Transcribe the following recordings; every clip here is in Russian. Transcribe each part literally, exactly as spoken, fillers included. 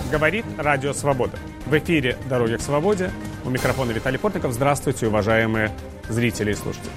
Говорит Радио Свобода. В эфире «Дороги к свободе». У микрофона Виталий Портников. Здравствуйте, уважаемые зрители и слушатели.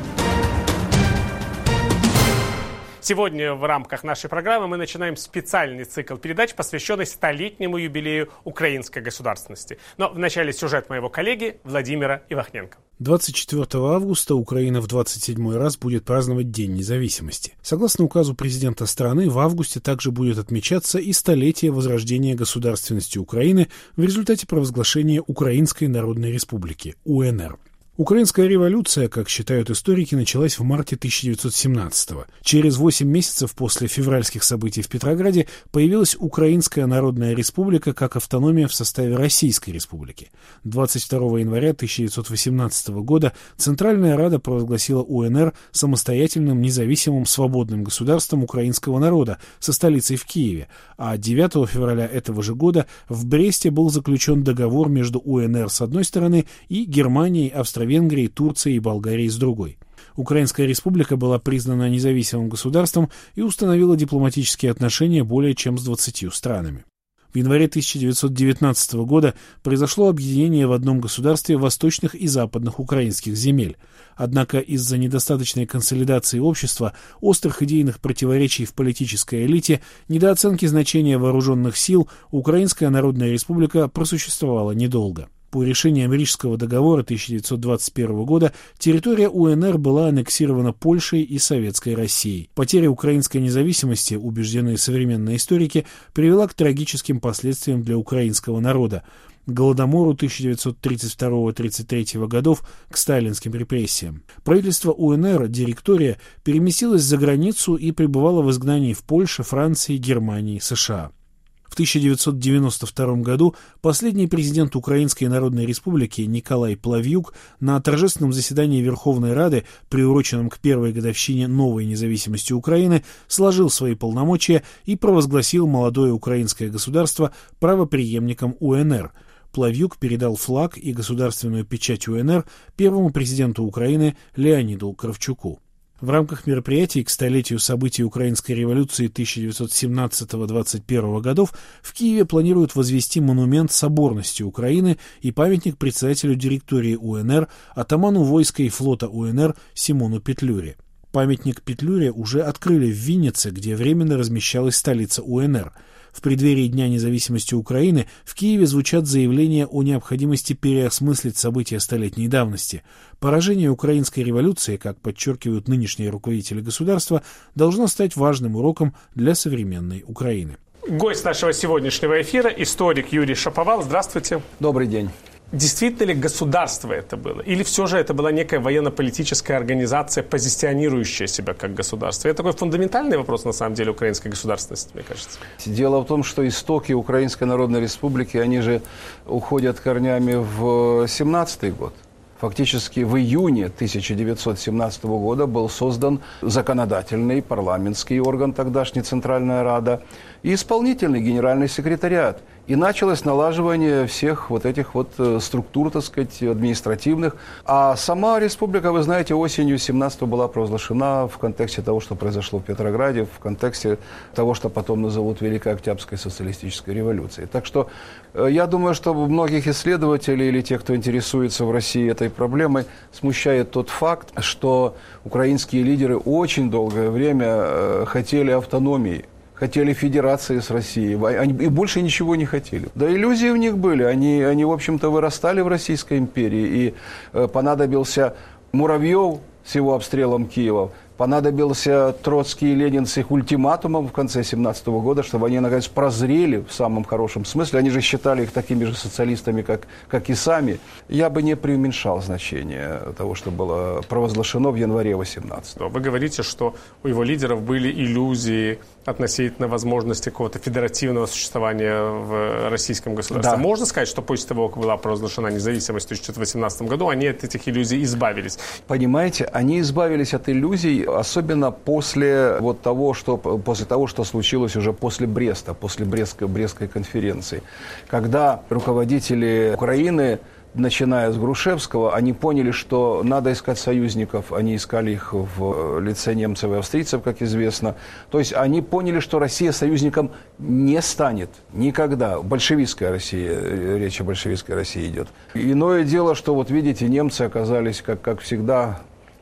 Сегодня в рамках нашей программы мы начинаем специальный цикл передач, посвященный столетнему юбилею украинской государственности. Но вначале сюжет моего коллеги Владимира Ивахненко. двадцать четвёртого августа Украина в двадцать седьмой раз будет праздновать День независимости. Согласно указу президента страны, в августе также будет отмечаться и столетие возрождения государственности Украины в результате провозглашения Украинской Народной Республики, УНР. Украинская революция, как считают историки, началась в марте тысяча девятьсот семнадцатого. Через восемь месяцев после февральских событий в Петрограде появилась Украинская Народная Республика как автономия в составе Российской Республики. двадцать второго января тысяча девятьсот восемнадцатого года Центральная Рада провозгласила УНР самостоятельным, независимым, свободным государством украинского народа со столицей в Киеве, а девятого февраля этого же года в Бресте был заключен договор между УНР с одной стороны и Германией, Австро Венгрии, Турции и Болгарии с другой. Украинская республика была признана независимым государством и установила дипломатические отношения более чем с двадцатью странами. В январе тысяча девятьсот девятнадцатого года произошло объединение в одном государстве восточных и западных украинских земель. Однако из-за недостаточной консолидации общества, острых идейных противоречий в политической элите, недооценки значения вооруженных сил, Украинская Народная Республика просуществовала недолго. По решениям Рижского договора тысяча девятьсот двадцать первого года территория УНР была аннексирована Польшей и Советской Россией. Потеря украинской независимости, убеждены современные историки, привела к трагическим последствиям для украинского народа. К Голодомору тысяча девятьсот тридцать второго — тридцать третьего годов, к сталинским репрессиям. Правительство УНР, директория, переместилось за границу и пребывало в изгнании в Польше, Франции, Германии, США. В тысяча девятьсот девяносто втором году последний президент Украинской Народной Республики Николай Плавьюк на торжественном заседании Верховной Рады, приуроченном к первой годовщине новой независимости Украины, сложил свои полномочия и провозгласил молодое украинское государство правопреемником УНР. Плавьюк передал флаг и государственную печать УНР первому президенту Украины Леониду Кравчуку. В рамках мероприятий к столетию событий Украинской революции тысяча девятьсот семнадцатого — двадцать первого годов в Киеве планируют возвести монумент соборности Украины и памятник председателю директории УНР, атаману войска и флота УНР Симону Петлюре. Памятник Петлюре уже открыли в Виннице, где временно размещалась столица УНР. В преддверии Дня независимости Украины в Киеве звучат заявления о необходимости переосмыслить события столетней давности. Поражение украинской революции, как подчеркивают нынешние руководители государства, должно стать важным уроком для современной Украины. Гость нашего сегодняшнего эфира – историк Юрий Шаповал. Здравствуйте. Добрый день. Действительно ли государство это было? Или все же это была некая военно-политическая организация, позиционирующая себя как государство? Это такой фундаментальный вопрос, на самом деле, украинской государственности, мне кажется. Дело в том, что истоки Украинской Народной Республики, они же уходят корнями в семнадцатый год. Фактически в июне тысяча девятьсот семнадцатого года был создан законодательный парламентский орган, тогдашний Центральная Рада, и исполнительный генеральный секретариат. И началось налаживание всех вот этих вот структур, так сказать, административных. А сама республика, вы знаете, осенью семнадцатого была провозглашена в контексте того, что произошло в Петрограде, в контексте того, что потом назовут Великой Октябрьской социалистической революцией. Так что я думаю, что многих исследователей или тех, кто интересуется в России этой проблемой, смущает тот факт, что украинские лидеры очень долгое время хотели автономии. Хотели федерации с Россией, они и больше ничего не хотели. Да иллюзии у них были, они, они в общем-то, вырастали в Российской империи, и э, понадобился Муравьев с его обстрелом Киева, понадобился Троцкий и Ленин с их ультиматумом в конце семнадцатого года, чтобы они, наконец, прозрели в самом хорошем смысле. Они же считали их такими же социалистами, как, как и сами. Я бы не преуменьшал значение того, что было провозглашено в январе восемнадцатого. Вы говорите, что у его лидеров были иллюзии относительно возможности какого-то федеративного существования в российском государстве. Да. Можно сказать, что после того, как была провозглашена независимость в тысяча девятьсот восемнадцатом году, они от этих иллюзий избавились? Понимаете, они избавились от иллюзий, особенно после вот того, что, после того, что случилось уже после Бреста, после Брестской, Брестской конференции, когда руководители Украины начиная с Грушевского, они поняли, что надо искать союзников. Они искали их в лице немцев и австрийцев, как известно. То есть они поняли, что Россия союзником не станет никогда. Большевистская Россия, речь о большевистской России идет. Иное дело, что вот видите, немцы оказались, как, как всегда,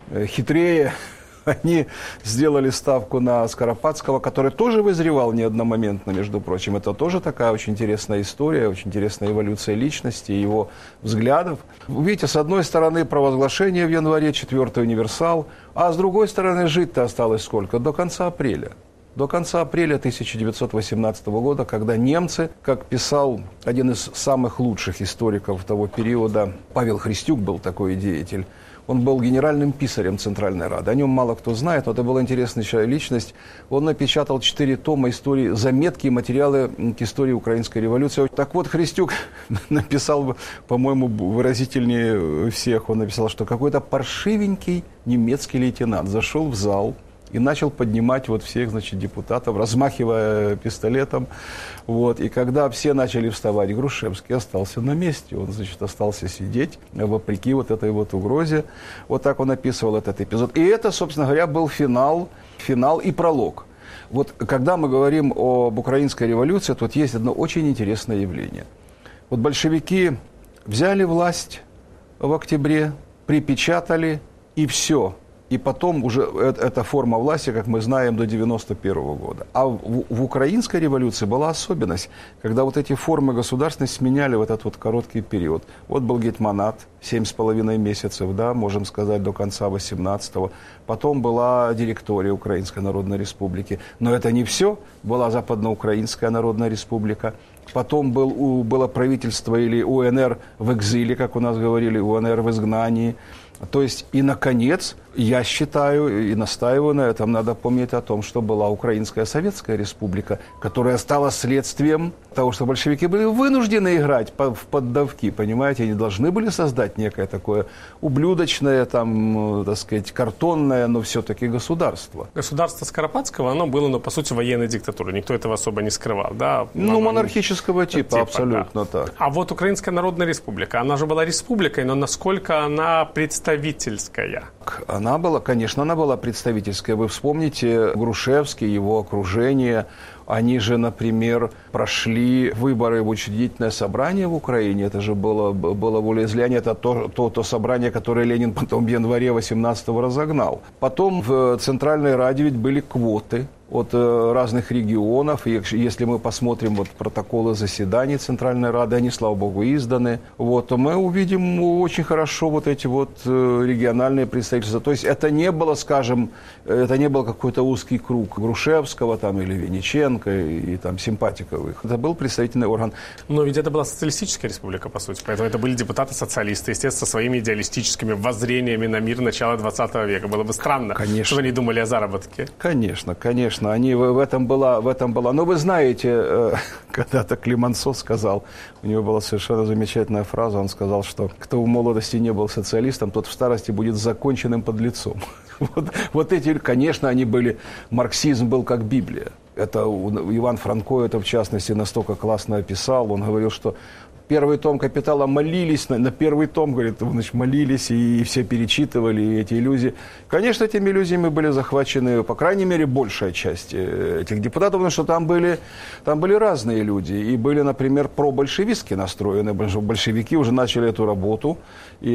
хитрее. Они сделали ставку на Скоропадского, который тоже вызревал не одномоментно, между прочим. Это тоже такая очень интересная история, очень интересная эволюция личности, его взглядов. Видите, с одной стороны провозглашение в январе, четвертый универсал, а с другой стороны жить-то осталось сколько? До конца апреля. До конца апреля тысяча девятьсот восемнадцатого года, когда немцы, как писал один из самых лучших историков того периода, Павел Христюк был такой деятель, он был генеральным писарем Центральной Рады. О нем мало кто знает, но это была интересная личность. Он напечатал четыре тома истории, заметки и материалы к истории украинской революции. Так вот, Христюк написал, по-моему, выразительнее всех. Он написал, что какой-то паршивенький немецкий лейтенант зашел в зал и начал поднимать вот всех, значит, депутатов, размахивая пистолетом. Вот. И когда все начали вставать, Грушевский остался на месте. Он, значит, остался сидеть, вопреки вот этой вот угрозе. Вот так он описывал этот эпизод. И это, собственно говоря, был финал, финал и пролог. Вот когда мы говорим об украинской революции, тут есть одно очень интересное явление. Вот большевики взяли власть в октябре, припечатали, и все. И потом уже эта форма власти, как мы знаем, до девяносто первого года. А в, в украинской революции была особенность, когда вот эти формы государственности сменяли в этот вот короткий период. Вот был гетманат, семь с половиной месяцев, да, можем сказать, до конца восемнадцатого. Потом была директория Украинской Народной Республики. Но это не все. Была Западноукраинская Народная Республика. Потом был, было правительство или УНР в экзиле, как у нас говорили, УНР в изгнании. То есть, и, наконец, я считаю и настаиваю на этом, надо помнить о том, что была Украинская Советская Республика, которая стала следствием того, что большевики были вынуждены играть в поддавки, понимаете, они должны были создать некое такое ублюдочное, там, так сказать, картонное, но все-таки государство. Государство Скоропадского, оно было, ну, по сути, военной диктатурой, никто этого особо не скрывал, да? Ну, оно... монархического типа, типа абсолютно да. Так. А вот Украинская Народная Республика, она же была республикой, но насколько она представительская? Она была, конечно, она была представительская. Вы вспомните Грушевский, его окружение. Они же, например, прошли выборы в учредительное собрание в Украине. Это же было, было волеизлияние. Это то, то, то собрание, которое Ленин потом в январе восемнадцатого разогнал. Потом в Центральной Раде ведь были квоты от разных регионов. И если мы посмотрим вот протоколы заседаний Центральной Рады, они, слава богу, изданы, вот, то мы увидим очень хорошо вот эти вот региональные представительства. То есть это не было, скажем, это не был какой-то узкий круг Грушевского там, или Вениченко и, и там симпатиков их. Это был представительный орган. Но ведь это была социалистическая республика, по сути. Поэтому это были депутаты-социалисты, естественно, со своими идеалистическими воззрениями на мир начала двадцатого века. Было бы странно, конечно, что они думали о заработке. Конечно, конечно. Они в этом была, в этом была. Но вы знаете, когда-то Климансо сказал, у него была совершенно замечательная фраза, он сказал, что кто в молодости не был социалистом, тот в старости будет законченным подлецом. Вот, вот эти, конечно, они были, марксизм был как Библия. Это Иван Франко, это в частности настолько классно описал, он говорил, что первый том «Капитала» молились, на, на первый том, говорит, значит, молились и, и все перечитывали и эти иллюзии. Конечно, этими иллюзиями были захвачены, по крайней мере, большая часть этих депутатов, потому что там были, там были разные люди. И были, например, пробольшевистски настроены. Большевики уже начали эту работу, и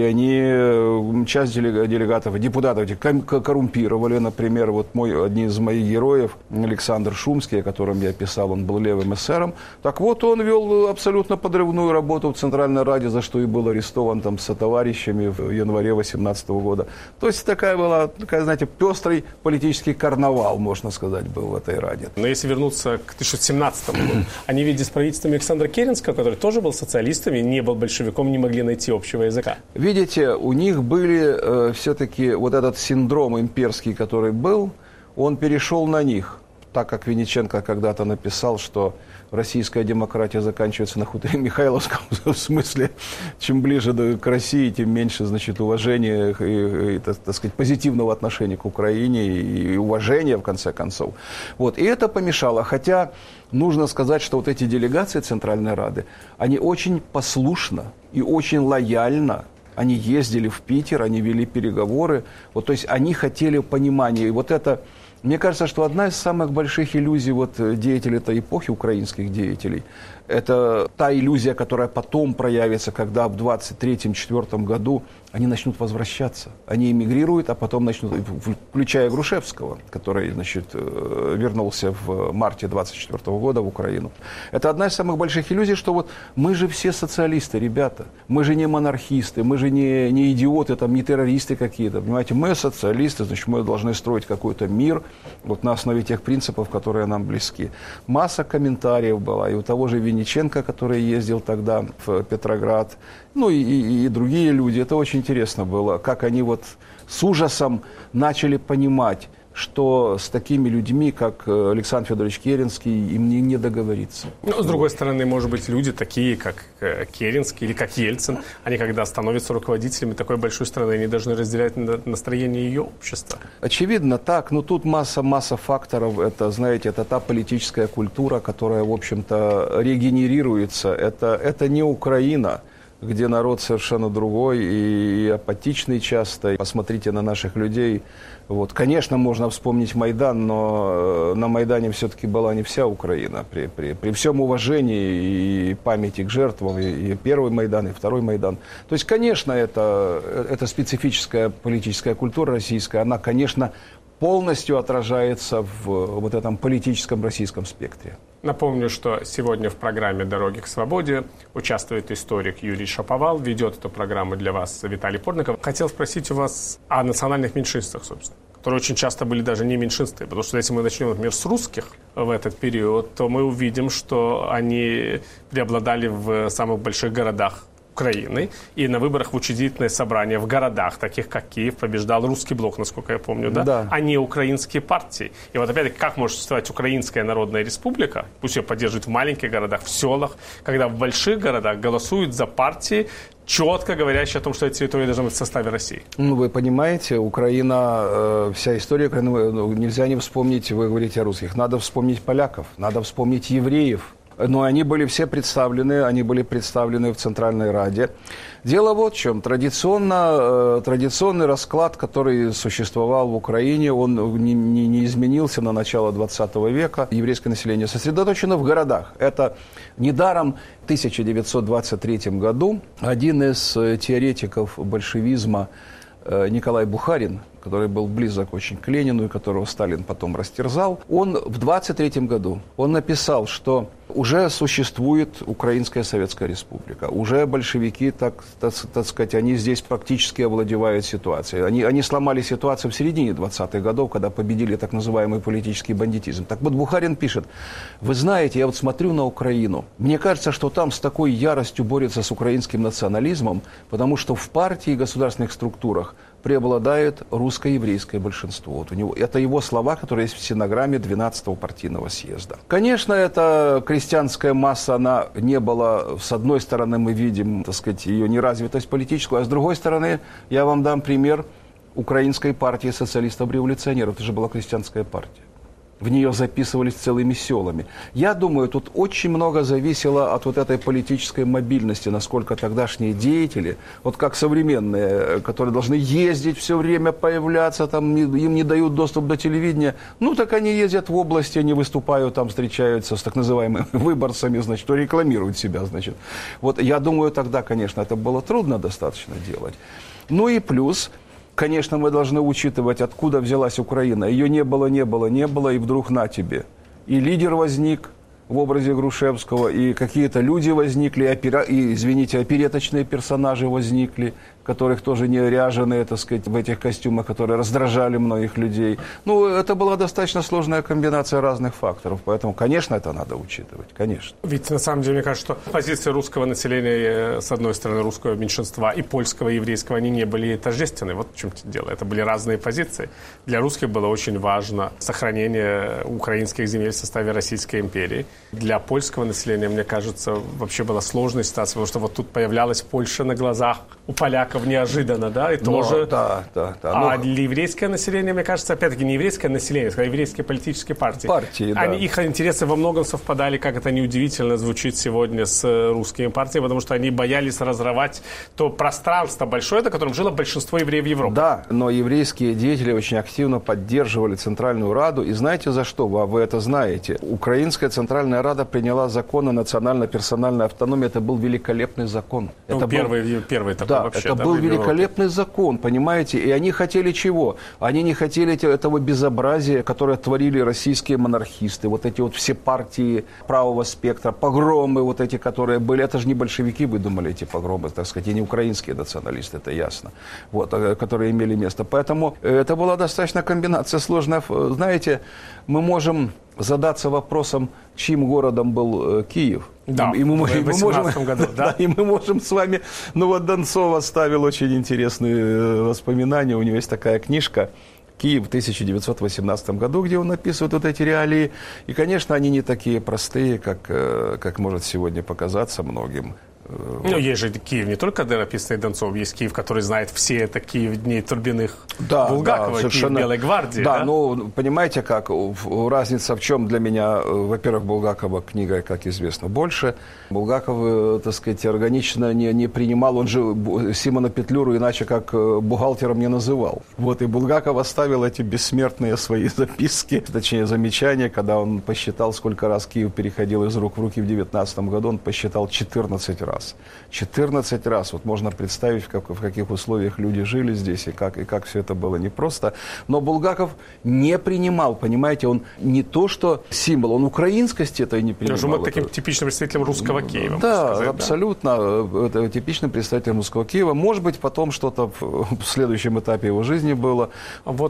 они часть делегатов, депутатов коррумпировали. Например, вот мой, один из моих героев, Александр Шумский, о котором я писал, он был левым эсером. Так вот, он вел абсолютно подрывную работу. Работал в Центральной Раде, за что и был арестован там со товарищами в январе восемнадцатого года. То есть такая была, такая, знаете, пестрый политический карнавал, можно сказать, был в этой Раде. Но если вернуться к тысяча девятьсот семнадцатому году, они ведь с правительством Александра Керенского, который тоже был социалистом и не был большевиком, не могли найти общего языка. Видите, у них были э, все-таки вот этот синдром имперский, который был, он перешел на них. так как Винниченко когда-то написал, что российская демократия заканчивается на хуторе Михайловском, в смысле, чем ближе к России, тем меньше, значит, уважения и, и, так, так сказать, позитивного отношения к Украине и уважения, в конце концов. Вот. И это помешало. Хотя нужно сказать, что вот эти делегации Центральной Рады, они очень послушно и очень лояльно, они ездили в Питер, они вели переговоры, вот, то есть они хотели понимания. И вот это... Мне кажется, что одна из самых больших иллюзий вот, деятелей этой эпохи, украинских деятелей, это та иллюзия, которая потом проявится, когда в двадцать третьем — двадцать четвёртом году они начнут возвращаться. Они эмигрируют, а потом начнут, включая Грушевского, который, значит, вернулся в марте двадцать четвёртого года в Украину. Это одна из самых больших иллюзий, что вот мы же все социалисты, ребята. Мы же не монархисты, мы же не, не идиоты, там, не террористы какие-то. Понимаете, мы социалисты, значит, мы должны строить какой-то мир вот, на основе тех принципов, которые нам близки. Масса комментариев была, и у того же Винниченко, который ездил тогда в Петроград, ну и, и, и другие люди. Это очень интересно было, как они вот с ужасом начали понимать, что с такими людьми, как Александр Федорович Керенский, им не, не договориться. Ну, с другой стороны, может быть, люди такие, как Керенский или как Ельцин, они, когда становятся руководителями такой большой страны, они должны разделять настроение ее общества. Очевидно, так. Но тут масса, масса факторов. Это, знаете, это та политическая культура, которая, в общем-то, регенерируется. Это, это не Украина, где народ совершенно другой и апатичный часто. Посмотрите на наших людей. Вот. Конечно, можно вспомнить Майдан, но на Майдане все-таки была не вся Украина. При, при, при всем уважении и памяти к жертвам, и, и первый Майдан, и второй Майдан. То есть, конечно, это, это специфическая политическая культура российская. Она, конечно, полностью отражается в вот этом политическом российском спектре. Напомню, что сегодня в программе «Дороги к свободе» участвует историк Юрий Шаповал, ведет эту программу для вас Виталий Порников. Хотел спросить у вас о национальных меньшинствах, собственно, которые очень часто были даже не меньшинствами. Потому что если мы начнем, например, с русских в этот период, то мы увидим, что они преобладали в самых больших городах Украины, и на выборах в учредительное собрание в городах, таких как Киев, побеждал русский блок, насколько я помню, да? Да. А не украинские партии. И вот опять-таки, как может существовать Украинская Народная Республика, пусть ее поддерживают в маленьких городах, в селах, когда в больших городах голосуют за партии, четко говорящие о том, что эти территории должны быть в составе России? Ну, вы понимаете, Украина, э, вся история, ну, нельзя не вспомнить, вы говорите о русских, надо вспомнить поляков, надо вспомнить евреев. Но они были все представлены, они были представлены в Центральной Раде. Дело вот в чем. Традиционно, э, традиционный расклад, который существовал в Украине, он не, не, не изменился на начало двадцатого века. Еврейское население сосредоточено в городах. Это недаром в тысяча девятьсот двадцать третьем году один из теоретиков большевизма Николай Бухарин, который был близок очень к Ленину и которого Сталин потом растерзал, он в двадцать третьем году он написал, что уже существует Украинская Советская Республика, уже большевики, так, так, так сказать, они здесь практически овладевают ситуацией. Они, они сломали ситуацию в середине двадцатых годов, когда победили так называемый политический бандитизм. Так вот, Бухарин пишет: вы знаете, я вот смотрю на Украину, мне кажется, что там с такой яростью борются с украинским национализмом, потому что в партии и государственных структурах преобладает русско-еврейское большинство. Вот у него, это его слова, которые есть в стенограмме двенадцатого партийного съезда. Конечно, эта крестьянская масса, она не была, с одной стороны, мы видим, так сказать, ее неразвитость политическую, а с другой стороны, я вам дам пример Украинской партии социалистов-революционеров. Это же была крестьянская партия. В нее записывались целыми селами. Я думаю, тут очень много зависело от вот этой политической мобильности, насколько тогдашние деятели, вот как современные, которые должны ездить все время, появляться, там, им не дают доступ до телевидения, ну так они ездят в области, они выступают, там встречаются с так называемыми выборцами, значит, рекламируют себя, значит. Вот я думаю, тогда, конечно, это было трудно достаточно делать. Ну и плюс... Конечно, мы должны учитывать, откуда взялась Украина. Ее не было, не было, не было, и вдруг на тебе. И лидер возник в образе Грушевского, и какие-то люди возникли, и, опера... и извините, опереточные персонажи возникли. которых тоже не ряженые, так сказать, в этих костюмах, которые раздражали многих людей. Ну, это была достаточно сложная комбинация разных факторов, поэтому, конечно, это надо учитывать, конечно. Ведь, на самом деле, мне кажется, что позиции русского населения, с одной стороны, русского меньшинства, и польского, и еврейского, они не были тождественны. Вот в чем дело. Это были разные позиции. Для русских было очень важно сохранение украинских земель в составе Российской империи. Для польского населения, мне кажется, вообще была сложная ситуация, потому что вот тут появлялась Польша на глазах у поляков неожиданно, да, и Но, тоже... Да, да, да. А Но... для еврейского населения, мне кажется, опять-таки, не еврейское население, а еврейские политические партии. Партии, да. Они, их интересы во многом совпадали, как это неудивительно звучит сегодня с русскими партиями, потому что они боялись разорвать то пространство большое, на котором жило большинство евреев Европы. Да, но еврейские деятели очень активно поддерживали Центральную Раду. И знаете за что? Вы, вы это знаете. Украинская Центральная Рада приняла закон о национально-персональной автономии. Это был великолепный закон. Ну, это первый, был... первый такой да, вообще. Это да, был великолепный закон, понимаете? И они хотели чего? Они не хотели этого безобразия, которое творили российские монархисты. Вот эти вот все партии правого спектра, погромы вот эти, которые были. Это же не большевики выдумали эти погромы, так сказать, и не украинские националисты, это ясно. Вот, которые имели место. Поэтому это была достаточно комбинация сложная. Знаете, мы можем задаться вопросом, чьим городом был Киев. Да, и мы, в и мы можем, году, да? да, и мы можем с вами... Ну вот Донцов оставил очень интересные воспоминания. У него есть такая книжка «Киев» в тысяча девятьсот восемнадцатом году, где он описывает вот эти реалии. И, конечно, они не такие простые, как, как может сегодня показаться многим. Ну, есть же Киев не только написанный Донцов, есть Киев, который знает все, это Киев дней Турбиных, да, Булгакова, да, совершенно... Киев Белой гвардии. Да, да, ну, понимаете как, разница в чем для меня, во-первых, Булгакова книга, как известно, больше. Булгаков, так сказать, органично не, не принимал, он же Симона Петлюру иначе как бухгалтером не называл. Вот, и Булгаков оставил эти бессмертные свои записки, точнее, замечания, когда он посчитал, сколько раз Киев переходил из рук в руки в девятнадцатом году, он посчитал четырнадцать раз. четырнадцать раз. Вот можно представить, в, как, в каких условиях люди жили здесь, и как, и как все это было непросто. Но Булгаков не принимал, понимаете, он не то, что символ, он украинскости это и не принимал. Он был таким типичным представителем русского Киева. Да, сказать, абсолютно. Да? Это типичным представителем русского Киева. Может быть, потом что-то в, в следующем этапе его жизни было. Вот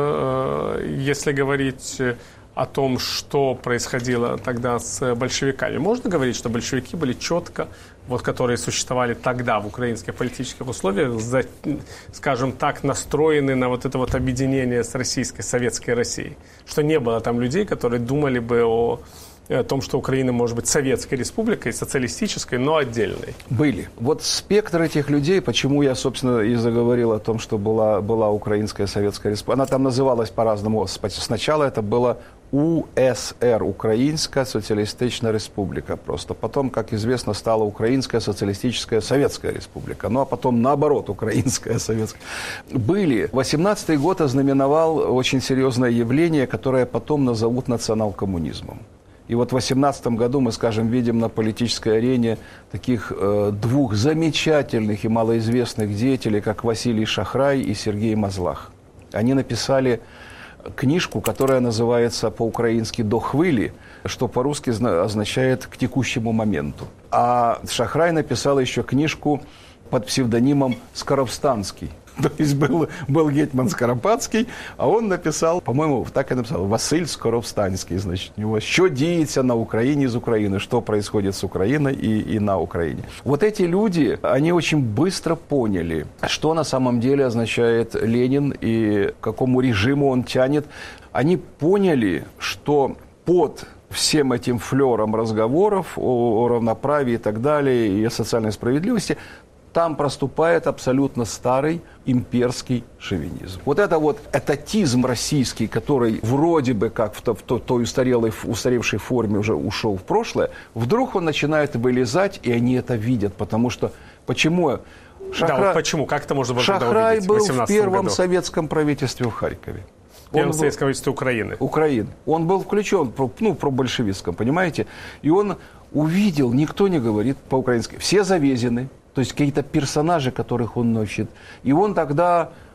э, если говорить о том, что происходило тогда с большевиками. Можно говорить, что большевики были четко, вот, которые существовали тогда в украинских политических условиях, за, скажем так, настроены на вот это вот объединение с российской, советской Россией? Что не было там людей, которые думали бы о, о том, что Украина может быть советской республикой, социалистической, но отдельной? Были. Вот спектр этих людей, почему я, собственно, и заговорил о том, что была, была Украинская Советская Республика. Она там называлась по-разному. Сначала это было У С Р, Украинская Социалистическая Республика. Просто потом, как известно, стала Украинская Социалистическая Советская Республика. Ну, а потом, наоборот, Украинская Советская. Были. восемнадцатый год ознаменовал очень серьезное явление, которое потом назовут национал-коммунизмом. И вот в восемнадцатом году мы, скажем, видим на политической арене таких э, двух замечательных и малоизвестных деятелей, как Василий Шахрай и Сергей Мазлах. Они написали книжку, которая называется по-украински «До хвили», что по-русски означает «к текущему моменту». А Шахрай написал еще книжку под псевдонимом «Скоробстанский». То есть был, был гетьман Скоропадский, а он написал, по-моему, так и написал, Василь Скоробстанский, значит, у него «Що діється на Украине из Украины», что происходит с Украиной и, и на Украине. Вот эти люди, они очень быстро поняли, что на самом деле означает Ленин и к какому режиму он тянет. Они поняли, что под всем этим флером разговоров о, о равноправии и так далее, и о социальной справедливости, там проступает абсолютно старый имперский шовинизм. Вот это вот этатизм российский, который вроде бы как в, то, в той устарелой, устаревшей форме уже ушел в прошлое, вдруг он начинает вылезать, и они это видят, потому что... Почему? Шахра... Да, вот почему? Как это можно было Шахрай увидеть, был в первом году? советском правительстве в Харькове. В первом советском правительстве Украины. Украины. Он был включен, ну, пробольшевистском, понимаете? И он увидел, никто не говорит по-украински, все завезены. То есть какие-то персонажи, которых он носит. И он тогда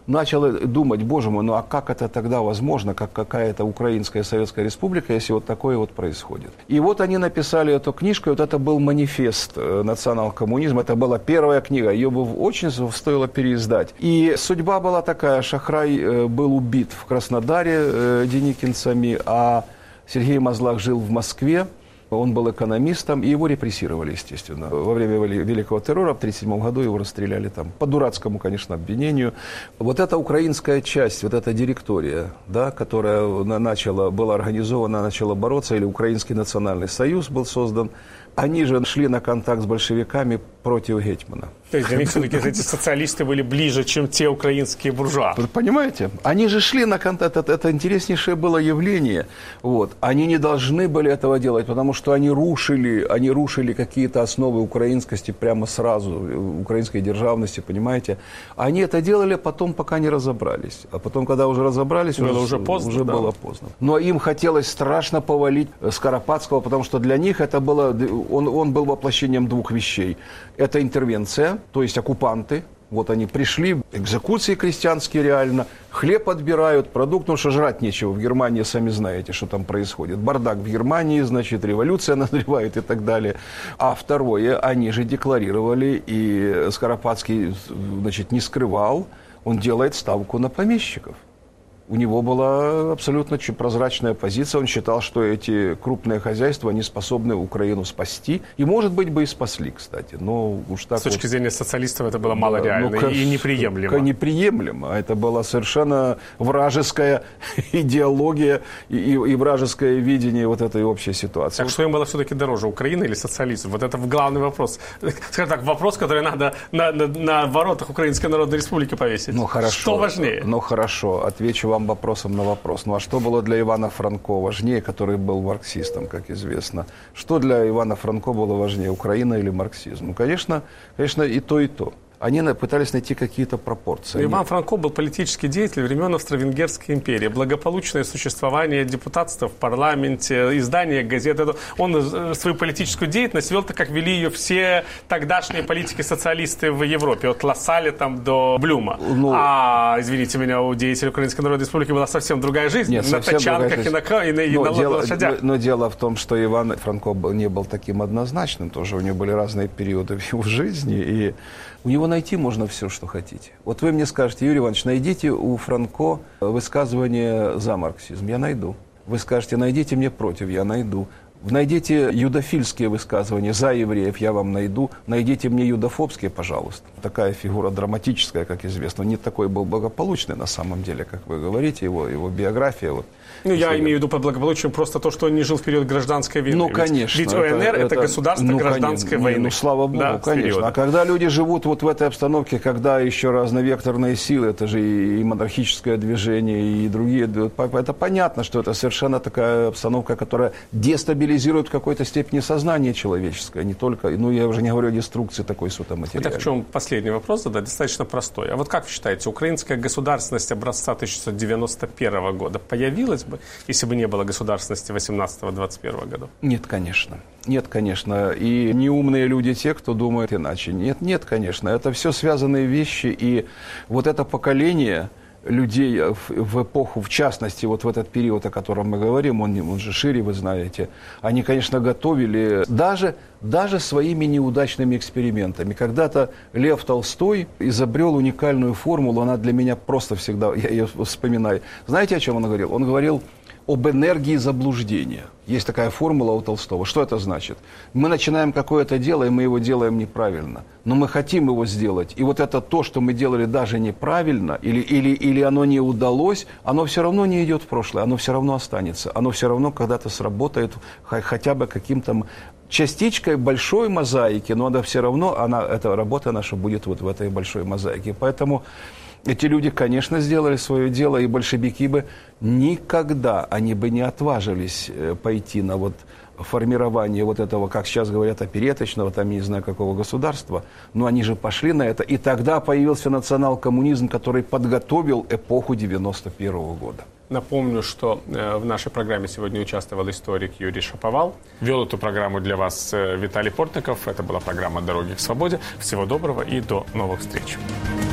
начало думать, боже мой, ну а как это тогда возможно, как какая-то Украинская Советская Республика, если вот такое вот происходит. И вот они написали эту книжку, и вот это был манифест национал-коммунизма, это была первая книга, ее бы очень стоило переиздать. И судьба была такая, Шахрай был убит в Краснодаре деникинцами, а Сергей Мазлах жил в Москве. Он был экономистом, и его репрессировали, естественно. Во время Великого террора в тысяча девятьсот тридцать седьмом году его расстреляли там по дурацкому, конечно, обвинению. Вот эта украинская часть, вот эта директория, да, которая начала, была организована, начала бороться, или Украинский национальный союз был создан, они же шли на контакт с большевиками против гетьмана. То есть для них все-таки эти социалисты были ближе, чем те украинские буржуа. Вы понимаете? Они же шли на контакт, это, это интереснейшее было явление. Вот. Они не должны были этого делать, потому что они рушили, они рушили какие-то основы украинскости прямо сразу, украинской державности, понимаете? Они это делали потом, пока не разобрались. А потом, когда уже разобрались, уже, уже, поздно, уже да. было поздно. Но им хотелось страшно повалить Скоропадского, потому что для них это было... Он, он был воплощением двух вещей. Это интервенция, то есть оккупанты. Вот они пришли, экзекуции крестьянские реально, хлеб отбирают, продукт, потому что жрать нечего. В Германии, сами знаете, что там происходит. Бардак в Германии, значит, революция назревает и так далее. А второе, они же декларировали, и Скоропадский, значит, не скрывал, он делает ставку на помещиков. У него была абсолютно прозрачная позиция. Он считал, что эти крупные хозяйства не способны Украину спасти. И, может быть, бы и спасли, кстати. Но уж так С точки вот... зрения социалистов это было мало реально ну, и неприемлемо. Неприемлемо. Это была совершенно вражеская идеология и, и вражеское видение вот этой общей ситуации. Так что им было все-таки дороже, Украина или социализм? Вот это главный вопрос. Скажем так, вопрос, который надо на, на, на воротах Украинской Народной Республики повесить. Ну, хорошо. Что важнее? Ну, хорошо. Отвечу вам вопросом на вопрос. Ну а что было для Ивана Франко важнее, который был марксистом, как известно? Что для Ивана Франко было важнее, Украина или марксизм? Ну, конечно, конечно, и то, и то. Они пытались найти какие-то пропорции. Иван Франко был политический деятель времен Австро-Венгерской империи. Благополучное существование депутатства в парламенте, издание газет. Он свою политическую деятельность вел так, как вели ее все тогдашние политики-социалисты в Европе. От Лассаля там до Блюма. Ну, а, извините меня, у деятелей Украинской Народной Республики была совсем другая жизнь. Нет, на тачанках и на, и на, и на дело, лошадях. Но, но дело в том, что Иван Франко не был таким однозначным. Тоже у него были разные периоды в его жизни. И у него найти можно все, что хотите. Вот вы мне скажете, Юрий Иванович, найдите у Франко высказывание за марксизм. Я найду. Вы скажете, найдите мне против. Я найду. Найдите юдофильские высказывания за евреев, я вам найду. Найдите мне юдофобские, пожалуйста. Такая фигура драматическая, как известно. Не такой был благополучный на самом деле, как вы говорите, его, его биография. Вот. Ну, я Если... имею в виду под благополучием просто то, что он не жил в период гражданской войны. Ну, конечно. Ведь ОНР это, это государство ну, гражданской войны. Ну, слава Богу, да, конечно. А когда люди живут вот в этой обстановке, когда еще разновекторные силы, это же и монархическое движение, и другие, это понятно, что это совершенно такая обстановка, которая дестабилизирует в какой-то степени сознание человеческое, не только, ну, я уже не говорю о деструкции такой сутоматериальной. Итак, в чем последний вопрос задать, достаточно простой. А вот как вы считаете, украинская государственность образца тысяча девятьсот девяносто первого года появилась бы, если бы не было государственности восемнадцатого двадцать первого годов? Нет, конечно. Нет, конечно. И неумные люди те, кто думает иначе. Нет, нет, конечно. Это все связанные вещи. И вот это поколение людей в, в эпоху, в частности, вот в этот период, о котором мы говорим, он, он же шире, вы знаете, они, конечно, готовили даже, даже своими неудачными экспериментами. Когда-то Лев Толстой изобрел уникальную формулу, она для меня просто всегда, я ее вспоминаю. Знаете, о чем он говорил? Он говорил об энергии заблуждения. Есть такая формула у Толстого. Что это значит? Мы начинаем какое-то дело, и мы его делаем неправильно. Но мы хотим его сделать. И вот это то, что мы делали даже неправильно, или, или, или оно не удалось, оно все равно не идет в прошлое, оно все равно останется. Оно все равно когда-то сработает хотя бы каким-то частичкой большой мозаики, но она все равно, она, эта работа наша будет вот в этой большой мозаике. Поэтому эти люди, конечно, сделали свое дело, и большевики бы никогда, они бы не отважились пойти на вот формирование вот этого, как сейчас говорят, опереточного, там, я не знаю, какого государства, но они же пошли на это, и тогда появился национал-коммунизм, который подготовил эпоху девяносто первого года. Напомню, что в нашей программе сегодня участвовал историк Юрий Шаповал. Вел эту программу для вас Виталий Портников. Это была программа «Дороги к свободе». Всего доброго и до новых встреч.